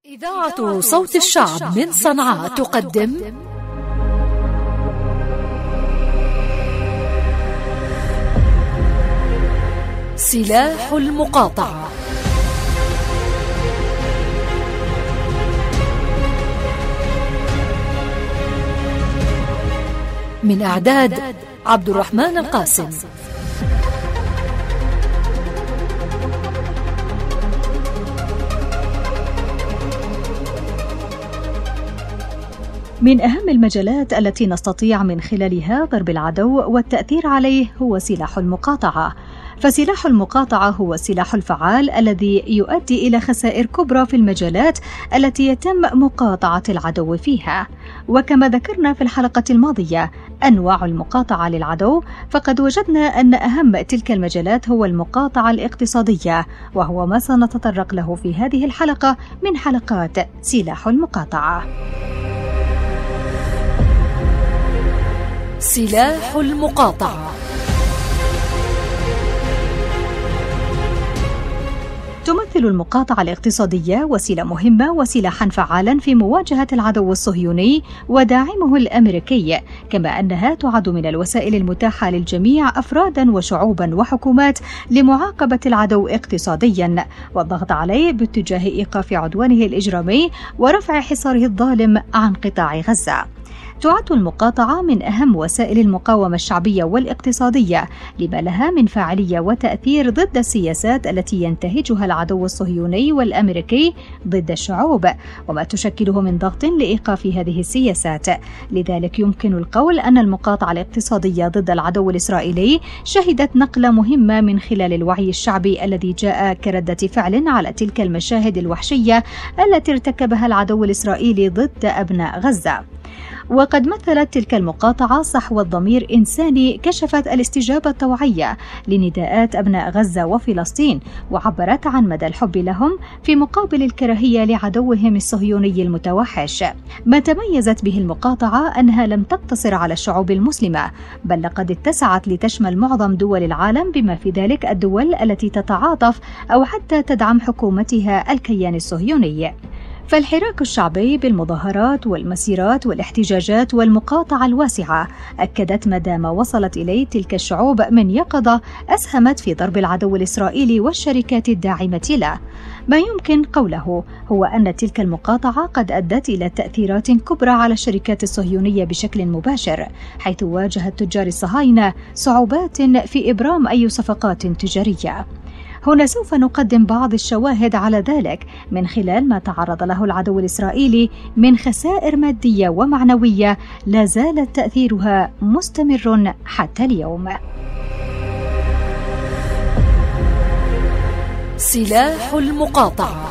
إذاعة صوت الشعب من صنعاء تقدم سلاح المقاطعة. من إعداد عبد الرحمن القاسم. من أهم المجالات التي نستطيع من خلالها ضرب العدو والتأثير عليه هو سلاح المقاطعة. فسلاح المقاطعة هو السلاح الفعال الذي يؤدي إلى خسائر كبرى في المجالات التي يتم مقاطعة العدو فيها. وكما ذكرنا في الحلقة الماضية أنواع المقاطعة للعدو، فقد وجدنا أن أهم تلك المجالات هو المقاطعة الاقتصادية، وهو ما سنتطرق له في هذه الحلقة من حلقات سلاح المقاطعة. سلاح المقاطعة. تمثل المقاطعة الاقتصادية وسيلة مهمة وسلاحا فعالا في مواجهة العدو الصهيوني وداعمه الأمريكي، كما أنها تعد من الوسائل المتاحة للجميع أفرادا وشعوبا وحكومات لمعاقبة العدو اقتصاديا والضغط عليه باتجاه إيقاف عدوانه الإجرامي ورفع حصاره الظالم عن قطاع غزة. تعد المقاطعة من أهم وسائل المقاومة الشعبية والاقتصادية لما لها من فاعلية وتأثير ضد السياسات التي ينتهجها العدو الصهيوني والأمريكي ضد الشعوب، وما تشكله من ضغط لإيقاف هذه السياسات. لذلك يمكن القول أن المقاطعة الاقتصادية ضد العدو الإسرائيلي شهدت نقلة مهمة من خلال الوعي الشعبي الذي جاء كردة فعل على تلك المشاهد الوحشية التي ارتكبها العدو الإسرائيلي ضد أبناء غزة. وقد مثلت تلك المقاطعة صحوة ضمير إنساني كشفت الاستجابة الطوعية لنداءات أبناء غزة وفلسطين، وعبرت عن مدى الحب لهم في مقابل الكراهية لعدوهم الصهيوني المتوحش. ما تميزت به المقاطعة أنها لم تقتصر على الشعوب المسلمة، بل لقد اتسعت لتشمل معظم دول العالم، بما في ذلك الدول التي تتعاطف أو حتى تدعم حكومتها الكيان الصهيوني. فالحراك الشعبي بالمظاهرات والمسيرات والاحتجاجات والمقاطعة الواسعة أكدت مدى ما وصلت إليه تلك الشعوب من يقظة أسهمت في ضرب العدو الإسرائيلي والشركات الداعمة له. ما يمكن قوله هو أن تلك المقاطعة قد أدت إلى تأثيرات كبرى على الشركات الصهيونية بشكل مباشر، حيث واجهت تجار الصهاينة صعوبات في إبرام أي صفقات تجارية. هنا سوف نقدم بعض الشواهد على ذلك من خلال ما تعرض له العدو الإسرائيلي من خسائر مادية ومعنوية لا زالت تأثيرها مستمر حتى اليوم. سلاح المقاطعة.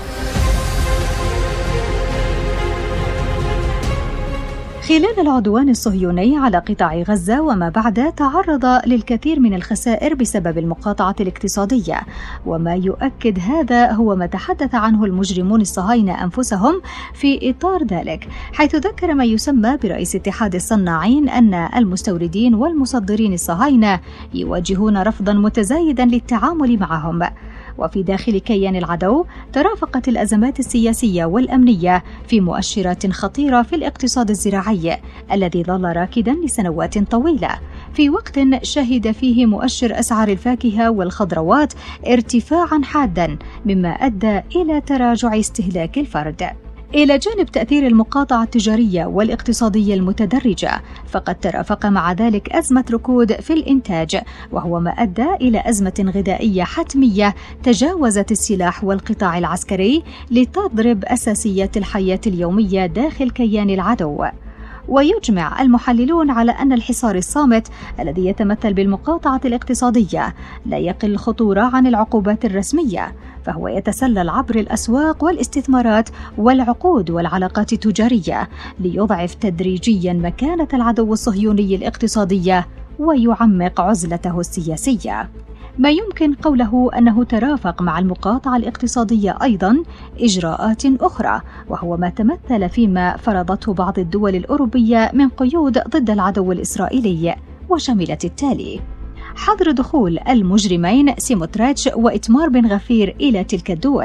خلال العدوان الصهيوني على قطاع غزة وما بعد تعرض للكثير من الخسائر بسبب المقاطعة الاقتصادية، وما يؤكد هذا هو ما تحدث عنه المجرمون الصهاينة أنفسهم في إطار ذلك، حيث ذكر ما يسمى برئيس اتحاد الصناعين أن المستوردين والمصدرين الصهاينة يواجهون رفضا متزايدا للتعامل معهم. وفي داخل كيان العدو ترافقت الأزمات السياسية والأمنية في مؤشرات خطيرة في الاقتصاد الزراعي الذي ظل راكدا لسنوات طويلة، في وقت شهد فيه مؤشر أسعار الفاكهة والخضروات ارتفاعا حادا، مما أدى إلى تراجع استهلاك الفرد. إلى جانب تأثير المقاطعة التجارية والاقتصادية المتدرجة، فقد ترافق مع ذلك أزمة ركود في الإنتاج، وهو ما أدى إلى أزمة غذائية حتمية تجاوزت السلاح والقطاع العسكري لتضرب أساسيات الحياة اليومية داخل كيان العدو. ويجمع المحللون على أن الحصار الصامت الذي يتمثل بالمقاطعة الاقتصادية لا يقل خطورة عن العقوبات الرسمية، فهو يتسلل عبر الأسواق والاستثمارات والعقود والعلاقات التجارية ليضعف تدريجيا مكانة العدو الصهيوني الاقتصادية ويعمق عزلته السياسية. ما يمكن قوله أنه ترافق مع المقاطعة الاقتصادية أيضا إجراءات أخرى، وهو ما تمثل فيما فرضته بعض الدول الأوروبية من قيود ضد العدو الإسرائيلي، وشملت التالي: حظر دخول المجرمين سيموتريتش وإتمار بن غفير إلى تلك الدول،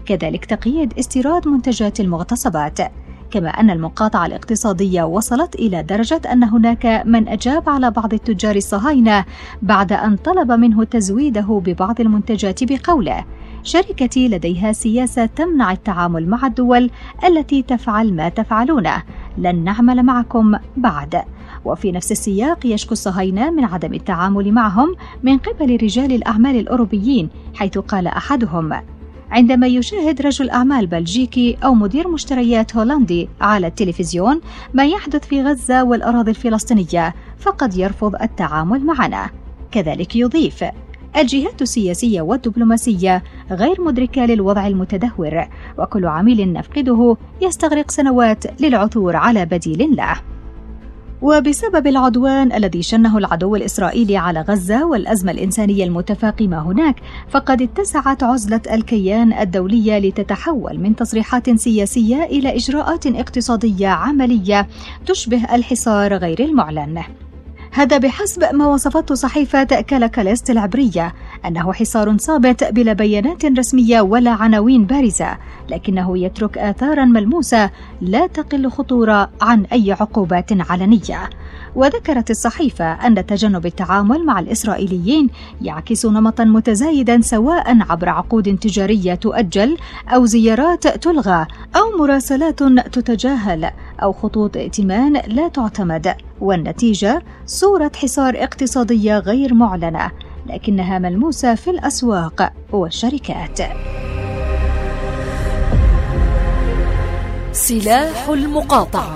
كذلك تقييد استيراد منتجات المغتصبات. كما أن المقاطعة الاقتصادية وصلت إلى درجة أن هناك من أجاب على بعض التجار الصهاينة بعد أن طلب منه تزويده ببعض المنتجات بقوله: شركتي لديها سياسة تمنع التعامل مع الدول التي تفعل ما تفعلونه، لن نعمل معكم بعد. وفي نفس السياق يشكو الصهاينة من عدم التعامل معهم من قبل رجال الأعمال الأوروبيين، حيث قال أحدهم: عندما يشاهد رجل أعمال بلجيكي أو مدير مشتريات هولندي على التلفزيون ما يحدث في غزة والأراضي الفلسطينية فقد يرفض التعامل معنا. كذلك يضيف: الجهات السياسية والدبلوماسية غير مدركة للوضع المتدهور، وكل عميل نفقده يستغرق سنوات للعثور على بديل له. وبسبب العدوان الذي شنه العدو الإسرائيلي على غزة والأزمة الإنسانية المتفاقمة هناك، فقد اتسعت عزلة الكيان الدولية لتتحول من تصريحات سياسية إلى إجراءات اقتصادية عملية تشبه الحصار غير المعلن. هذا بحسب ما وصفته صحيفة كالاكاليست العبرية أنه حصار صامت بلا بيانات رسمية ولا عناوين بارزة، لكنه يترك آثارا ملموسة لا تقل خطورة عن أي عقوبات علنية. وذكرت الصحيفة أن تجنب التعامل مع الإسرائيليين يعكس نمطا متزايدا، سواء عبر عقود تجارية تؤجل أو زيارات تلغى أو مراسلات تتجاهل أو خطوط ائتمان لا تعتمد، والنتيجة صورة حصار اقتصادية غير معلنة لكنها ملموسة في الأسواق والشركات. سلاح المقاطعة.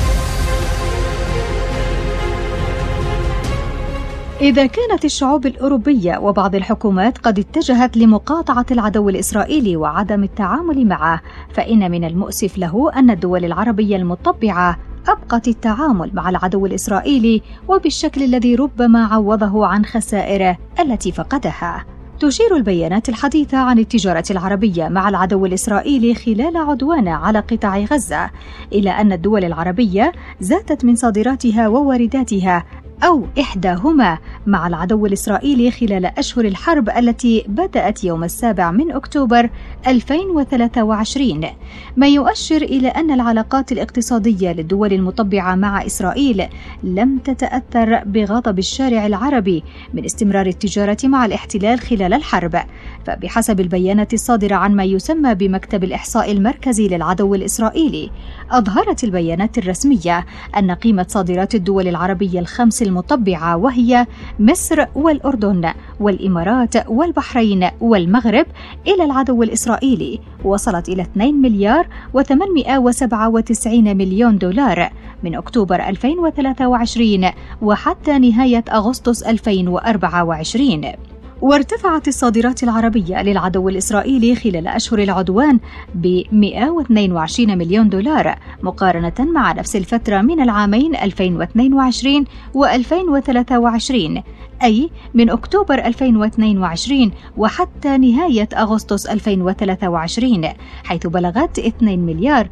إذا كانت الشعوب الأوروبية وبعض الحكومات قد اتجهت لمقاطعة العدو الإسرائيلي وعدم التعامل معه، فإن من المؤسف له أن الدول العربية المطبعة أبقت التعامل مع العدو الإسرائيلي وبالشكل الذي ربما عوضه عن خسائره التي فقدها. تشير البيانات الحديثة عن التجارة العربية مع العدو الإسرائيلي خلال عدوانه على قطاع غزة إلى أن الدول العربية زادت من صادراتها ووارداتها أو إحداهما مع العدو الإسرائيلي خلال أشهر الحرب التي بدأت يوم 7 أكتوبر 2023، ما يؤشر إلى أن العلاقات الاقتصادية للدول المطبعة مع إسرائيل لم تتأثر بغضب الشارع العربي من استمرار التجارة مع الاحتلال خلال الحرب. فبحسب البيانات الصادرة عن ما يسمى بمكتب الإحصاء المركزي للعدو الإسرائيلي، أظهرت البيانات الرسمية أن قيمة صادرات الدول العربية الخمس المطبعة، وهي مصر والأردن والإمارات والبحرين والمغرب، إلى العدو الإسرائيلي وصلت إلى 2 مليار و897 مليون دولار من أكتوبر 2023 وحتى نهاية أغسطس 2024. وارتفعت الصادرات العربية للعدو الإسرائيلي خلال أشهر العدوان ب 122 مليون دولار مقارنة مع نفس الفترة من العامين 2022 و2023، أي من أكتوبر 2022 وحتى نهاية أغسطس 2023، حيث بلغت 2 مليار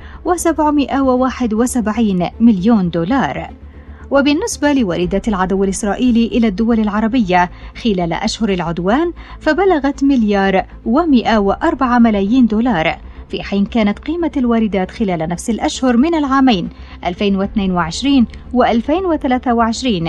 و771 مليون دولار. وبالنسبة لواردات العدو الإسرائيلي إلى الدول العربية خلال أشهر العدوان فبلغت مليار و104 ملايين دولار، في حين كانت قيمة الواردات خلال نفس الأشهر من العامين 2022 و2023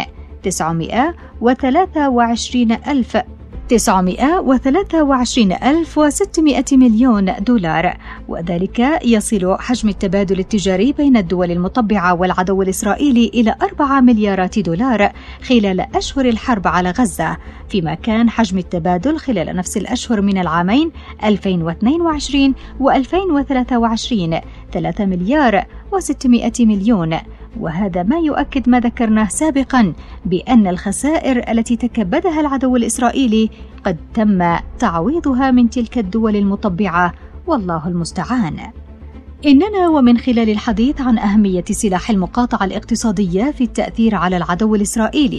923,600 مليون دولار، وذلك يصل حجم التبادل التجاري بين الدول المطبعة والعدو الإسرائيلي إلى 4 مليارات دولار خلال أشهر الحرب على غزة، فيما كان حجم التبادل خلال نفس الأشهر من العامين 2022 و2023 3 مليار و600 مليون. وهذا ما يؤكد ما ذكرناه سابقا بأن الخسائر التي تكبدها العدو الإسرائيلي قد تم تعويضها من تلك الدول المطبعة، والله المستعان. إننا ومن خلال الحديث عن أهمية سلاح المقاطعة الاقتصادية في التأثير على العدو الإسرائيلي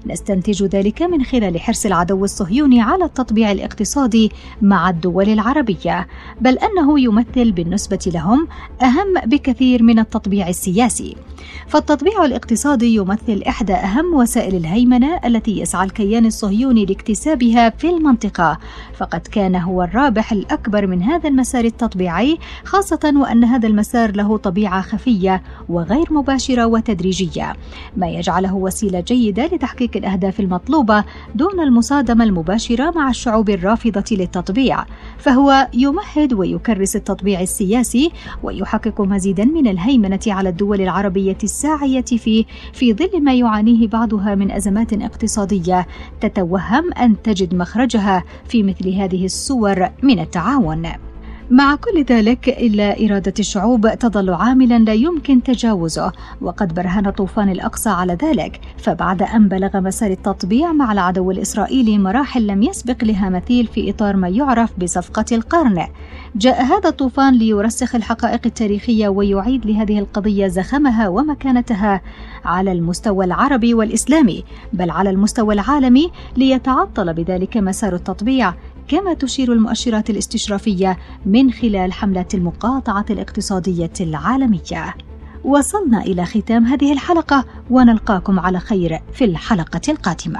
نستنتج ذلك من خلال حرص العدو الصهيوني على التطبيع الاقتصادي مع الدول العربية، بل أنه يمثل بالنسبة لهم أهم بكثير من التطبيع السياسي. فالتطبيع الاقتصادي يمثل إحدى أهم وسائل الهيمنة التي يسعى الكيان الصهيوني لاكتسابها في المنطقة، فقد كان هو الرابح الأكبر من هذا المسار التطبيعي، خاصة وأن هذا المسار له طبيعة خفية وغير مباشرة وتدريجية، ما يجعله وسيلة جيدة لتحقيق الأهداف المطلوبة دون المصادمة المباشرة مع الشعوب الرافضة للتطبيع. فهو يمهد ويكرس التطبيع السياسي ويحقق مزيدا من الهيمنة على الدول العربية الساعية فيه، في ظل ما يعانيه بعضها من أزمات اقتصادية تتوهم أن تجد مخرجها في مثل هذه الصور من التعاون. مع كل ذلك إلا إرادة الشعوب تظل عاملا لا يمكن تجاوزه، وقد برهن طوفان الأقصى على ذلك. فبعد أن بلغ مسار التطبيع مع العدو الإسرائيلي مراحل لم يسبق لها مثيل في إطار ما يعرف بصفقة القرن، جاء هذا الطوفان ليرسخ الحقائق التاريخية ويعيد لهذه القضية زخمها ومكانتها على المستوى العربي والإسلامي، بل على المستوى العالمي، ليتعطل بذلك مسار التطبيع كما تشير المؤشرات الاستشرافية من خلال حملات المقاطعة الاقتصادية العالمية. وصلنا إلى ختام هذه الحلقة، ونلقاكم على خير في الحلقة القادمة.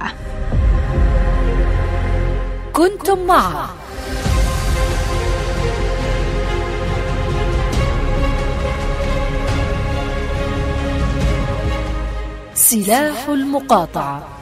كنتم مع سلاح المقاطعة.